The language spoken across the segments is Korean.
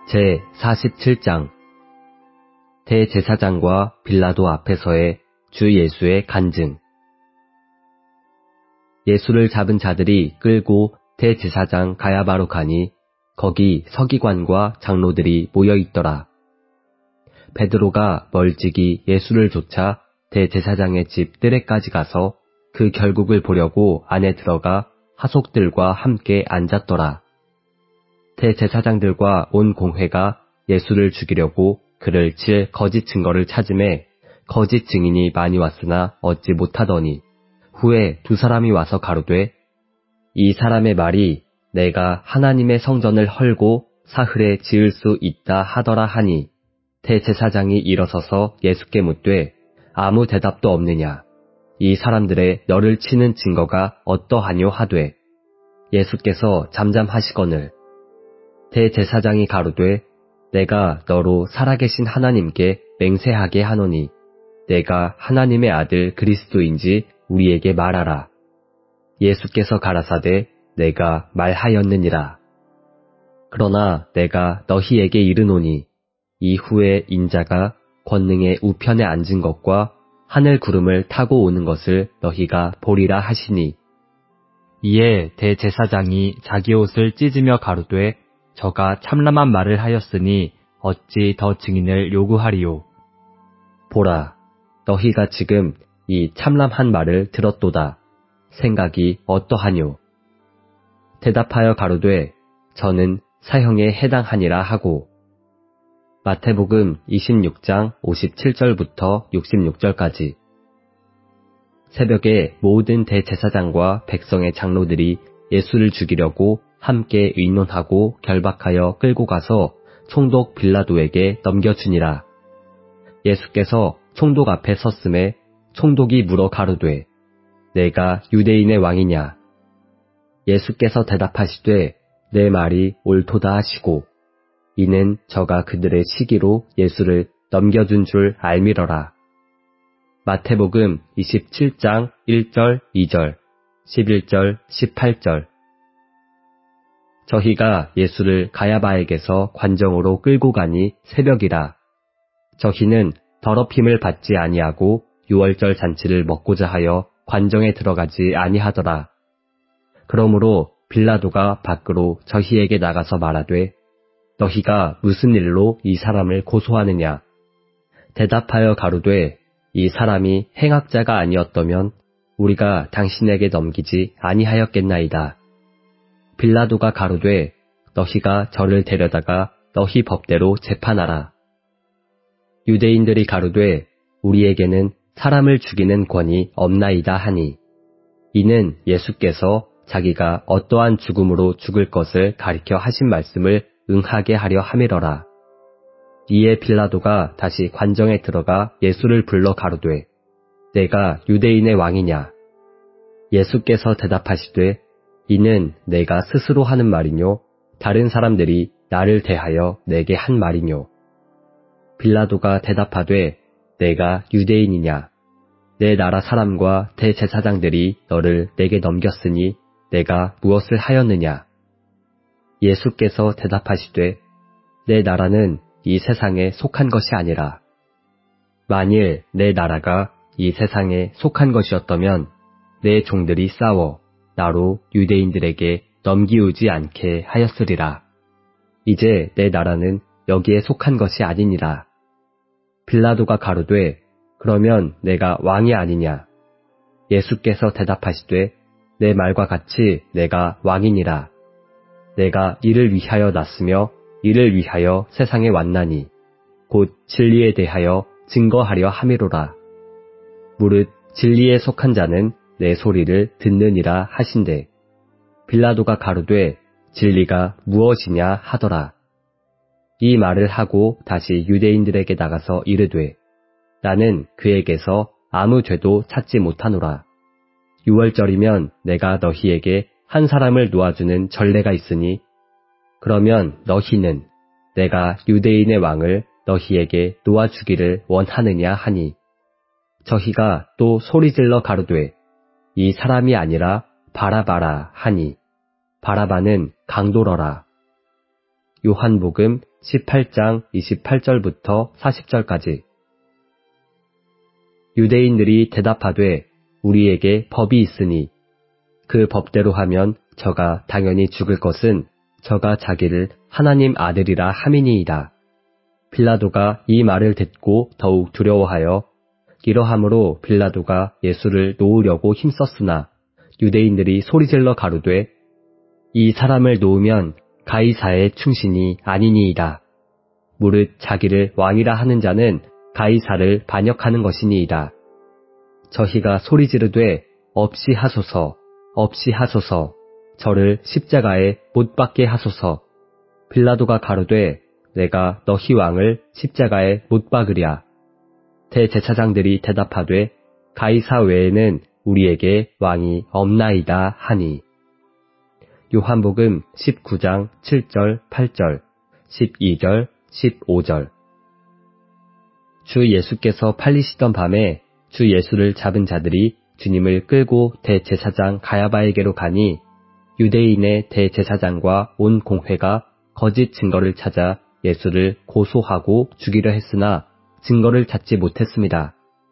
제 47장 대제사장과 빌라도 앞에서의 주 예수의 간증. 예수를 잡은 자들이 끌고 대제사장 가야바로 가니 거기 서기관과 장로들이 모여 있더라. 베드로가 멀찍이 예수를 쫓아 대제사장의 집 뜰에까지 가서 그 결국을 보려고 안에 들어가 하속들과 함께 앉았더라. 대제사장들과 온 공회가 예수를 죽이려고 그를 칠 거짓 증거를 찾음에 거짓 증인이 많이 왔으나 얻지 못하더니 후에 두 사람이 와서 가로되 이 사람의 말이 내가 하나님의 성전을 헐고 사흘에 지을 수 있다 하더라 하니 대제사장이 일어서서 예수께 묻되 아무 대답도 없느냐. 이 사람들의 너를 치는 증거가 어떠하뇨 하되 예수께서 잠잠하시거늘 대제사장이 가로되 내가 너로 살아계신 하나님께 맹세하게 하노니 내가 하나님의 아들 그리스도인지 우리에게 말하라. 예수께서 가라사대 내가 말하였느니라. 그러나 내가 너희에게 이르노니 이후에 인자가 권능의 우편에 앉은 것과 하늘 구름을 타고 오는 것을 너희가 보리라 하시니 이에 대제사장이 자기 옷을 찢으며 가로되 저가 참람한 말을 하였으니 어찌 더 증인을 요구하리요. 보라, 너희가 지금 이 참람한 말을 들었도다. 생각이 어떠하뇨? 대답하여 가로되 저는 사형에 해당하니라 하고. 마태복음 26장 57절부터 66절까지. 새벽에 모든 대제사장과 백성의 장로들이 예수를 죽이려고 함께 의논하고 결박하여 끌고 가서 총독 빌라도에게 넘겨주니라. 예수께서 총독 앞에 섰음에 총독이 물어 가로되 내가 유대인의 왕이냐. 예수께서 대답하시되 내 말이 옳도다 하시고 이는 저가 그들의 시기로 예수를 넘겨준 줄 알미러라. 마태복음 27장 1절 2절 11절 18절. 저희가 예수를 가야바에게서 관정으로 끌고 가니 새벽이라. 저희는 더럽힘을 받지 아니하고 유월절 잔치를 먹고자 하여 관정에 들어가지 아니하더라. 그러므로 빌라도가 밖으로 저희에게 나가서 말하되 너희가 무슨 일로 이 사람을 고소하느냐. 대답하여 가로되 이 사람이 행악자가 아니었다면 우리가 당신에게 넘기지 아니하였겠나이다. 빌라도가 가로되 너희가 저를 데려다가 너희 법대로 재판하라. 유대인들이 가로되 우리에게는 사람을 죽이는 권이 없나이다 하니 이는 예수께서 자기가 어떠한 죽음으로 죽을 것을 가리켜 하신 말씀을 응하게 하려 함이러라. 이에 빌라도가 다시 관정에 들어가 예수를 불러 가로되 내가 유대인의 왕이냐. 예수께서 대답하시되 이는 내가 스스로 하는 말이뇨 다른 사람들이 나를 대하여 내게 한 말이뇨. 빌라도가 대답하되 내가 유대인이냐. 내 나라 사람과 대제사장들이 너를 내게 넘겼으니 내가 무엇을 하였느냐. 예수께서 대답하시되 내 나라는 이 세상에 속한 것이 아니라 만일 내 나라가 이 세상에 속한 것이었다면 내 종들이 싸워 나로 유대인들에게 넘기우지 않게 하였으리라. 이제 내 나라는 여기에 속한 것이 아니니라. 빌라도가 가로되 그러면 내가 왕이 아니냐. 예수께서 대답하시되 내 말과 같이 내가 왕이니라. 내가 이를 위하여 났으며 이를 위하여 세상에 왔나니 곧 진리에 대하여 증거하려 함이로라. 무릇 진리에 속한 자는 내 소리를 듣느니라 하신대. 빌라도가 가로되 진리가 무엇이냐 하더라. 이 말을 하고 다시 유대인들에게 나가서 이르되 나는 그에게서 아무 죄도 찾지 못하노라. 유월절이면 내가 너희에게 한 사람을 놓아주는 전례가 있으니 그러면 너희는 내가 유대인의 왕을 너희에게 놓아주기를 원하느냐 하니 저희가 또 소리질러 가로되 이 사람이 아니라 바라바라 하니 바라바는 강도러라. 요한복음 18장 28절부터 40절까지. 유대인들이 대답하되 우리에게 법이 있으니 그 법대로 하면 저가 당연히 죽을 것은 저가 자기를 하나님 아들이라 함이니이다. 빌라도가 이 말을 듣고 더욱 두려워하여 이러함으로 빌라도가 예수를 놓으려고 힘썼으나 유대인들이 소리질러 가로되 이 사람을 놓으면 가이사의 충신이 아니니이다. 무릇 자기를 왕이라 하는 자는 가이사를 반역하는 것이니이다. 저희가 소리지르되 없이 하소서, 없이 하소서, 저를 십자가에 못 박게 하소서. 빌라도가 가로되 내가 너희 왕을 십자가에 못 박으랴. 대제사장들이 대답하되 가이사 외에는 우리에게 왕이 없나이다 하니. 요한복음 19장 7절 8절 12절 15절. 주 예수께서 팔리시던 밤에 주 예수를 잡은 자들이 주님을 끌고 대제사장 가야바에게로 가니 유대인의 대제사장과 온 공회가 거짓 증거를 찾아 예수를 고소하고 죽이려 했으나 증거를 찾지 못했습니다.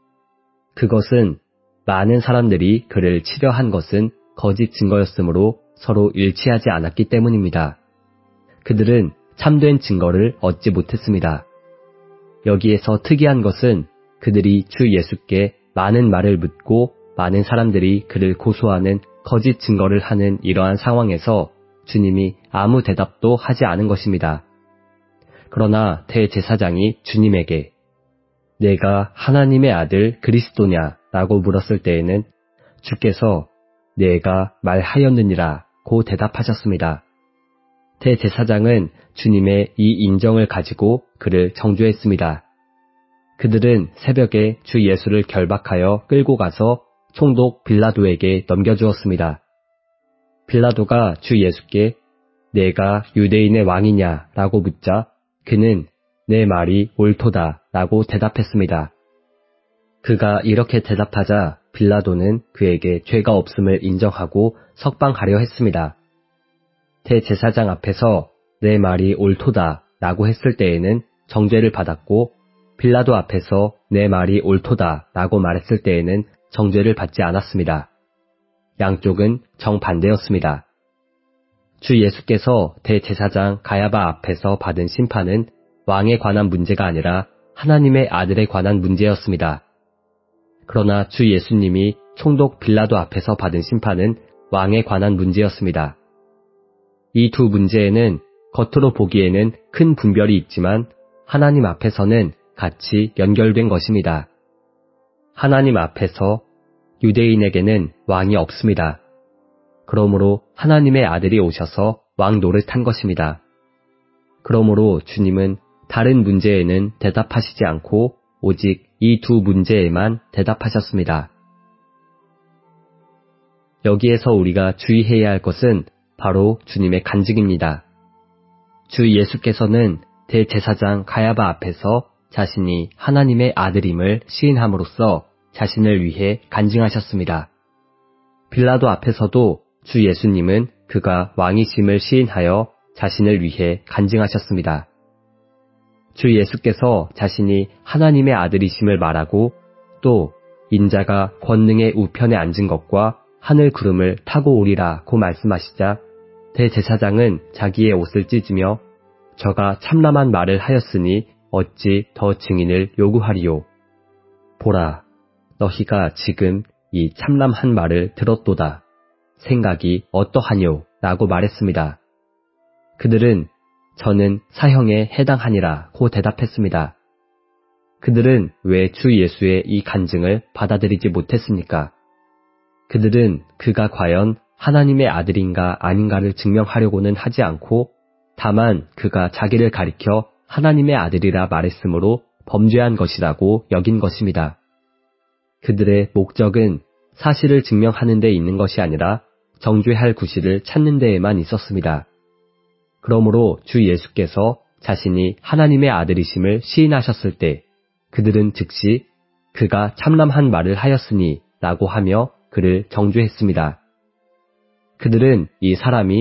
그것은 많은 사람들이 그를 치려 한 것은 거짓 증거였으므로 서로 일치하지 않았기 때문입니다. 그들은 참된 증거를 얻지 못했습니다. 여기에서 특이한 것은 그들이 주 예수께 많은 말을 묻고 많은 사람들이 그를 고소하는 거짓 증거를 하는 이러한 상황에서 주님이 아무 대답도 하지 않은 것입니다. 그러나 대제사장이 주님에게 내가 하나님의 아들 그리스도냐 라고 물었을 때에는 주께서 내가 말하였느니라 고 대답하셨습니다. 대제사장은 주님의 이 인정을 가지고 그를 정죄했습니다. 그들은 새벽에 주 예수를 결박하여 끌고 가서 총독 빌라도에게 넘겨주었습니다. 빌라도가 주 예수께 내가 유대인의 왕이냐 라고 묻자 그는 내 말이 옳도다 라고 대답했습니다. 그가 이렇게 대답하자 빌라도는 그에게 죄가 없음을 인정하고 석방하려 했습니다. 대제사장 앞에서 내 말이 옳도다 라고 했을 때에는 정죄를 받았고 빌라도 앞에서 내 말이 옳도다 라고 말했을 때에는 정죄를 받지 않았습니다. 양쪽은 정반대였습니다. 주 예수께서 대제사장 가야바 앞에서 받은 심판은 왕에 관한 문제가 아니라 하나님의 아들에 관한 문제였습니다. 그러나 주 예수님이 총독 빌라도 앞에서 받은 심판은 왕에 관한 문제였습니다. 이 두 문제에는 겉으로 보기에는 큰 분별이 있지만 하나님 앞에서는 같이 연결된 것입니다. 하나님 앞에서 유대인에게는 왕이 없습니다. 그러므로 하나님의 아들이 오셔서 왕 노릇한 것입니다. 그러므로 주님은 다른 문제에는 대답하시지 않고 오직 이 두 문제에만 대답하셨습니다. 여기에서 우리가 주의해야 할 것은 바로 주님의 간증입니다. 주 예수께서는 대제사장 가야바 앞에서 자신이 하나님의 아들임을 시인함으로써 자신을 위해 간증하셨습니다. 빌라도 앞에서도 주 예수님은 그가 왕이심을 시인하여 자신을 위해 간증하셨습니다. 주 예수께서 자신이 하나님의 아들이심을 말하고 또 인자가 권능의 우편에 앉은 것과 하늘 구름을 타고 오리라고 말씀하시자 대제사장은 자기의 옷을 찢으며 저가 참람한 말을 하였으니 어찌 더 증인을 요구하리요. 보라, 너희가 지금 이 참람한 말을 들었도다. 생각이 어떠하뇨? 라고 말했습니다. 그들은 저는 사형에 해당하니라고 대답했습니다. 그들은 왜 주 예수의 이 간증을 받아들이지 못했습니까? 그들은 그가 과연 하나님의 아들인가 아닌가를 증명하려고는 하지 않고 다만 그가 자기를 가리켜 하나님의 아들이라 말했으므로 범죄한 것이라고 여긴 것입니다. 그들의 목적은 사실을 증명하는 데 있는 것이 아니라 정죄할 구실을 찾는 데에만 있었습니다. 그러므로 주 예수께서 자신이 하나님의 아들이심을 시인하셨을 때 그들은 즉시 그가 참람한 말을 하였으니 라고 하며 그를 정죄했습니다. 그들은 이 사람이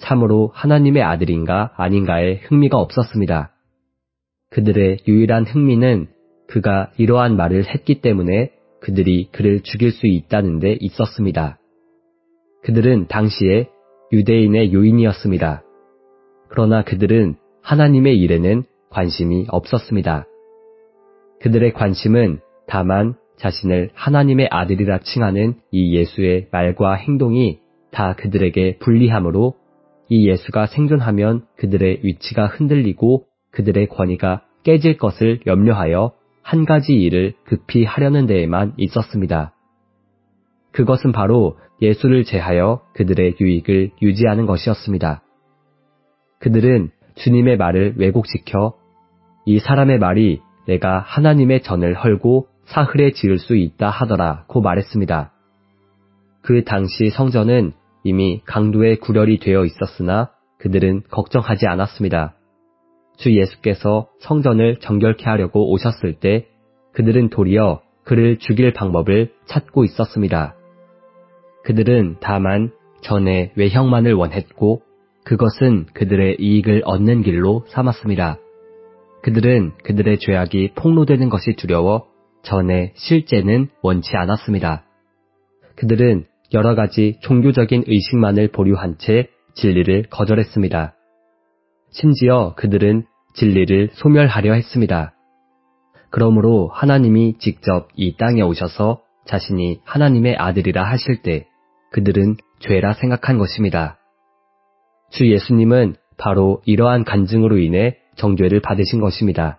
참으로 하나님의 아들인가 아닌가에 흥미가 없었습니다. 그들의 유일한 흥미는 그가 이러한 말을 했기 때문에 그들이 그를 죽일 수 있다는 데 있었습니다. 그들은 당시에 유대인의 요인이었습니다. 그러나 그들은 하나님의 일에는 관심이 없었습니다. 그들의 관심은 다만 자신을 하나님의 아들이라 칭하는 이 예수의 말과 행동이 다 그들에게 불리하므로 이 예수가 생존하면 그들의 위치가 흔들리고 그들의 권위가 깨질 것을 염려하여 한 가지 일을 급히 하려는 데에만 있었습니다. 그것은 바로 예수를 제하여 그들의 유익을 유지하는 것이었습니다. 그들은 주님의 말을 왜곡시켜 이 사람의 말이 내가 하나님의 전을 헐고 사흘에 지을 수 있다 하더라고 말했습니다. 그 당시 성전은 이미 강도의 구렬이 되어 있었으나 그들은 걱정하지 않았습니다. 주 예수께서 성전을 정결케 하려고 오셨을 때 그들은 도리어 그를 죽일 방법을 찾고 있었습니다. 그들은 다만 전의 외형만을 원했고 그것은 그들의 이익을 얻는 길로 삼았습니다. 그들은 그들의 죄악이 폭로되는 것이 두려워 전의 실제는 원치 않았습니다. 그들은 여러 가지 종교적인 의식만을 보류한 채 진리를 거절했습니다. 심지어 그들은 진리를 소멸하려 했습니다. 그러므로 하나님이 직접 이 땅에 오셔서 자신이 하나님의 아들이라 하실 때 그들은 죄라 생각한 것입니다. 주 예수님은 바로 이러한 간증으로 인해 정죄를 받으신 것입니다.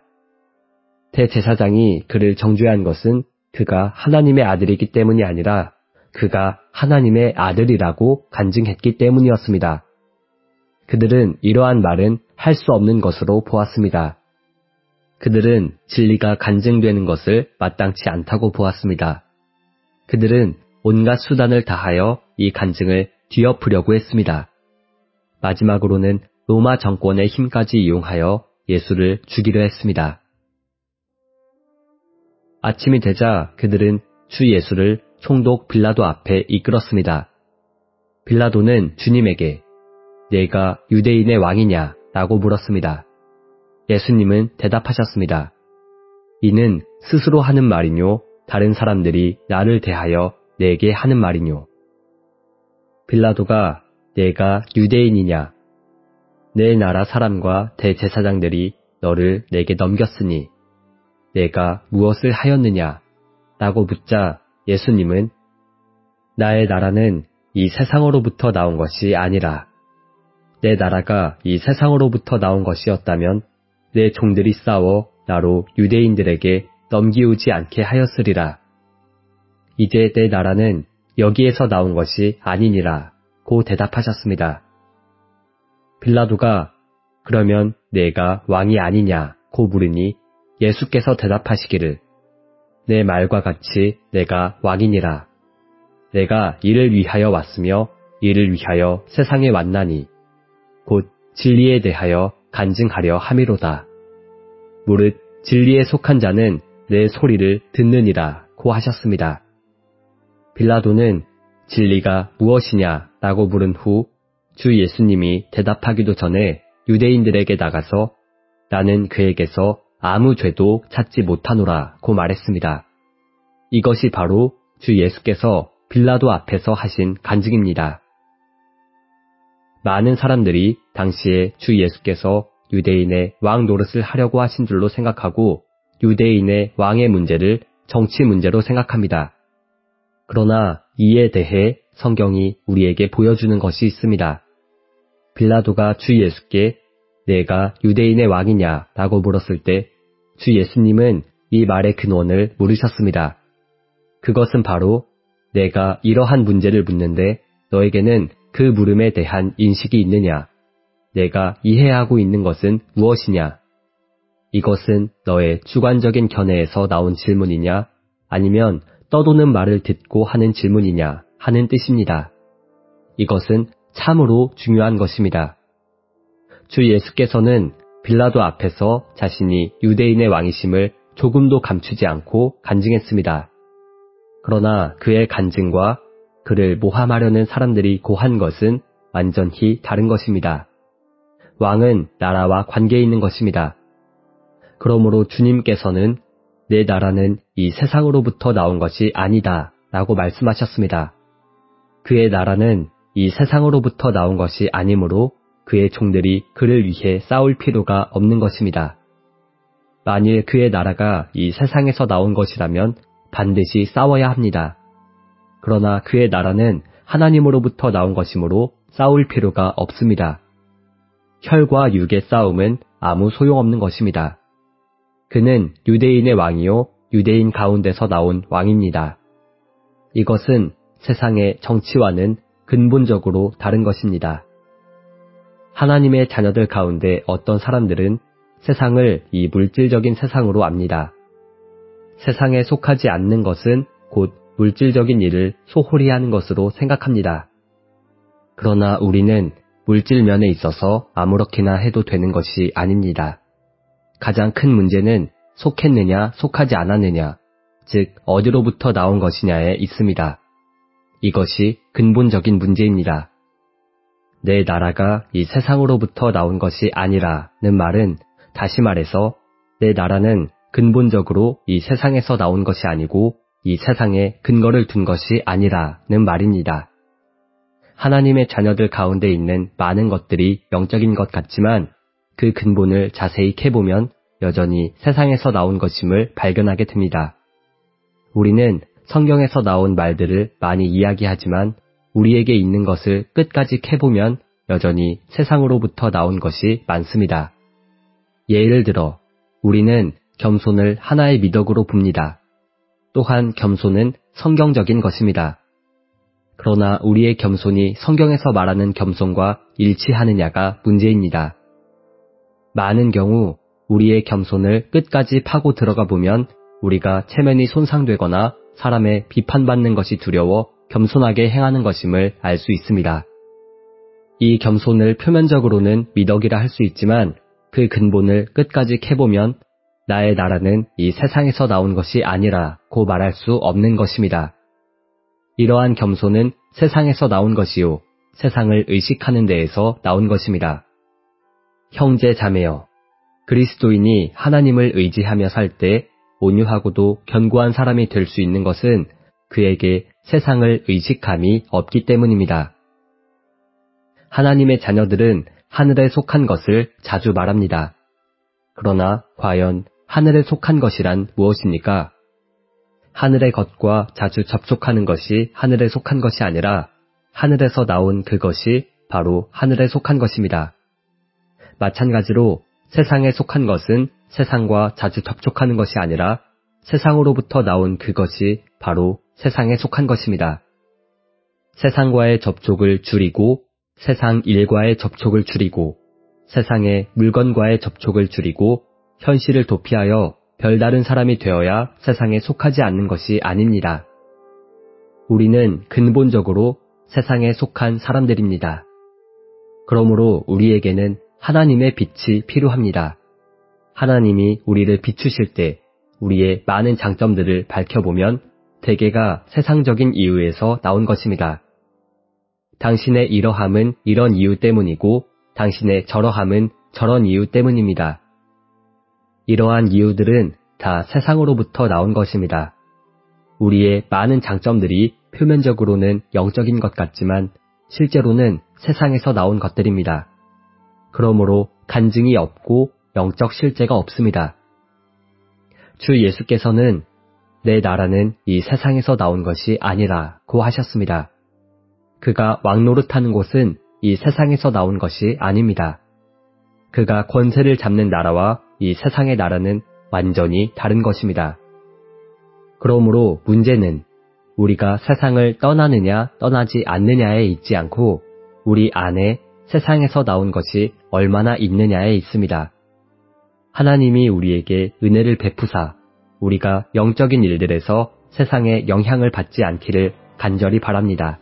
대제사장이 그를 정죄한 것은 그가 하나님의 아들이기 때문이 아니라 그가 하나님의 아들이라고 간증했기 때문이었습니다. 그들은 이러한 말은 할 수 없는 것으로 보았습니다. 그들은 진리가 간증되는 것을 마땅치 않다고 보았습니다. 그들은 온갖 수단을 다하여 이 간증을 뒤엎으려고 했습니다. 마지막으로는 로마 정권의 힘까지 이용하여 예수를 죽이려 했습니다. 아침이 되자 그들은 주 예수를 총독 빌라도 앞에 이끌었습니다. 빌라도는 주님에게 내가 유대인의 왕이냐? 라고 물었습니다. 예수님은 대답하셨습니다. 이는 스스로 하는 말이뇨 다른 사람들이 나를 대하여 내게 하는 말이뇨. 빌라도가 내가 유대인이냐? 내 나라 사람과 대제사장들이 너를 내게 넘겼으니 내가 무엇을 하였느냐? 라고 묻자 예수님은 나의 나라는 이 세상으로부터 나온 것이 아니라 내 나라가 이 세상으로부터 나온 것이었다면 내 종들이 싸워 나로 유대인들에게 넘기우지 않게 하였으리라. 이제 내 나라는 여기에서 나온 것이 아니니라 고 대답하셨습니다. 빌라도가 그러면 내가 왕이 아니냐 고 물으니 예수께서 대답하시기를 내 말과 같이 내가 왕이니라. 내가 이를 위하여 왔으며 이를 위하여 세상에 왔나니 곧 진리에 대하여 간증하려 함이로다. 무릇 진리에 속한 자는 내 소리를 듣느니라 고 하셨습니다. 빌라도는 진리가 무엇이냐 라고 물은 후 주 예수님이 대답하기도 전에 유대인들에게 나가서 나는 그에게서 아무 죄도 찾지 못하노라 고 말했습니다. 이것이 바로 주 예수께서 빌라도 앞에서 하신 간증입니다. 많은 사람들이 당시에 주 예수께서 유대인의 왕 노릇을 하려고 하신 줄로 생각하고 유대인의 왕의 문제를 정치 문제로 생각합니다. 그러나 이에 대해 성경이 우리에게 보여주는 것이 있습니다. 빌라도가 주 예수께 내가 유대인의 왕이냐 라고 물었을 때 주 예수님은 이 말의 근원을 물으셨습니다. 그것은 바로 내가 이러한 문제를 묻는데 너에게는 그 물음에 대한 인식이 있느냐? 내가 이해하고 있는 것은 무엇이냐? 이것은 너의 주관적인 견해에서 나온 질문이냐? 아니면 떠도는 말을 듣고 하는 질문이냐? 하는 뜻입니다. 이것은 참으로 중요한 것입니다. 주 예수께서는 빌라도 앞에서 자신이 유대인의 왕이심을 조금도 감추지 않고 간증했습니다. 그러나 그의 간증과 그를 모함하려는 사람들이 고한 것은 완전히 다른 것입니다. 왕은 나라와 관계 있는 것입니다. 그러므로 주님께서는 내 나라는 이 세상으로부터 나온 것이 아니다 라고 말씀하셨습니다. 그의 나라는 이 세상으로부터 나온 것이 아니므로 그의 종들이 그를 위해 싸울 필요가 없는 것입니다. 만일 그의 나라가 이 세상에서 나온 것이라면 반드시 싸워야 합니다. 그러나 그의 나라는 하나님으로부터 나온 것이므로 싸울 필요가 없습니다. 혈과 육의 싸움은 아무 소용없는 것입니다. 그는 유대인의 왕이요 유대인 가운데서 나온 왕입니다. 이것은 세상의 정치와는 근본적으로 다른 것입니다. 하나님의 자녀들 가운데 어떤 사람들은 세상을 이 물질적인 세상으로 압니다. 세상에 속하지 않는 것은 곧 물질적인 일을 소홀히 하는 것으로 생각합니다. 그러나 우리는 물질 면에 있어서 아무렇게나 해도 되는 것이 아닙니다. 가장 큰 문제는 속했느냐 속하지 않았느냐, 즉 어디로부터 나온 것이냐에 있습니다. 이것이 근본적인 문제입니다. 내 나라가 이 세상으로부터 나온 것이 아니라는 말은 다시 말해서 내 나라는 근본적으로 이 세상에서 나온 것이 아니고 이 세상에 근거를 둔 것이 아니라는 말입니다. 하나님의 자녀들 가운데 있는 많은 것들이 영적인 것 같지만 그 근본을 자세히 캐보면 여전히 세상에서 나온 것임을 발견하게 됩니다. 우리는 성경에서 나온 말들을 많이 이야기하지만 우리에게 있는 것을 끝까지 캐보면 여전히 세상으로부터 나온 것이 많습니다. 예를 들어 우리는 겸손을 하나의 미덕으로 봅니다. 또한 겸손은 성경적인 것입니다. 그러나 우리의 겸손이 성경에서 말하는 겸손과 일치하느냐가 문제입니다. 많은 경우 우리의 겸손을 끝까지 파고 들어가 보면 우리가 체면이 손상되거나 사람의 비판받는 것이 두려워 겸손하게 행하는 것임을 알 수 있습니다. 이 겸손을 표면적으로는 미덕이라 할 수 있지만 그 근본을 끝까지 캐보면 나의 나라는 이 세상에서 나온 것이 아니라고 말할 수 없는 것입니다. 이러한 겸손은 세상에서 나온 것이요 세상을 의식하는 데에서 나온 것입니다. 형제 자매여, 그리스도인이 하나님을 의지하며 살 때 온유하고도 견고한 사람이 될 수 있는 것은 그에게 세상을 의식함이 없기 때문입니다. 하나님의 자녀들은 하늘에 속한 것을 자주 말합니다. 그러나 과연 하늘에 속한 것이란 무엇입니까? 하늘의 것과 자주 접촉하는 것이 하늘에 속한 것이 아니라 하늘에서 나온 그것이 바로 하늘에 속한 것입니다. 마찬가지로 세상에 속한 것은 세상과 자주 접촉하는 것이 아니라 세상으로부터 나온 그것이 바로 세상에 속한 것입니다. 세상과의 접촉을 줄이고 세상 일과의 접촉을 줄이고 세상의 물건과의 접촉을 줄이고 현실을 도피하여 별다른 사람이 되어야 세상에 속하지 않는 것이 아닙니다. 우리는 근본적으로 세상에 속한 사람들입니다. 그러므로 우리에게는 하나님의 빛이 필요합니다. 하나님이 우리를 비추실 때 우리의 많은 장점들을 밝혀보면 대개가 세상적인 이유에서 나온 것입니다. 당신의 이러함은 이런 이유 때문이고 당신의 저러함은 저런 이유 때문입니다. 이러한 이유들은 다 세상으로부터 나온 것입니다. 우리의 많은 장점들이 표면적으로는 영적인 것 같지만 실제로는 세상에서 나온 것들입니다. 그러므로 간증이 없고 영적 실제가 없습니다. 주 예수께서는 내 나라는 이 세상에서 나온 것이 아니라고 하셨습니다. 그가 왕노릇하는 곳은 이 세상에서 나온 것이 아닙니다. 그가 권세를 잡는 나라와 이 세상의 나라는 완전히 다른 것입니다. 그러므로 문제는 우리가 세상을 떠나느냐 떠나지 않느냐에 있지 않고 우리 안에 세상에서 나온 것이 얼마나 있느냐에 있습니다. 하나님이 우리에게 은혜를 베푸사 우리가 영적인 일들에서 세상의 영향을 받지 않기를 간절히 바랍니다.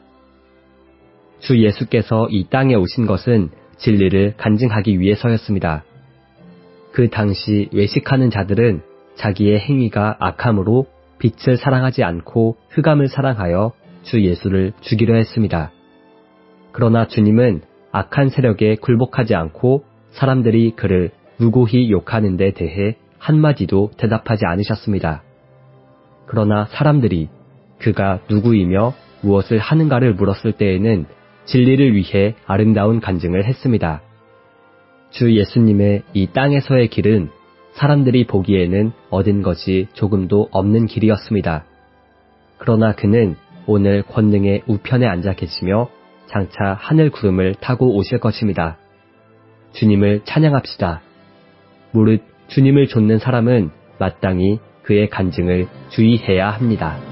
주 예수께서 이 땅에 오신 것은 진리를 간증하기 위해서였습니다. 그 당시 외식하는 자들은 자기의 행위가 악함으로 빛을 사랑하지 않고 흑암을 사랑하여 주 예수를 죽이려 했습니다. 그러나 주님은 악한 세력에 굴복하지 않고 사람들이 그를 무고히 욕하는 데 대해 한마디도 대답하지 않으셨습니다. 그러나 사람들이 그가 누구이며 무엇을 하는가를 물었을 때에는 진리를 위해 아름다운 간증을 했습니다. 주 예수님의 이 땅에서의 길은 사람들이 보기에는 얻은 것이 조금도 없는 길이었습니다. 그러나 그는 오늘 권능의 우편에 앉아 계시며 장차 하늘 구름을 타고 오실 것입니다. 주님을 찬양합시다. 무릇 주님을 좇는 사람은 마땅히 그의 간증을 주의해야 합니다.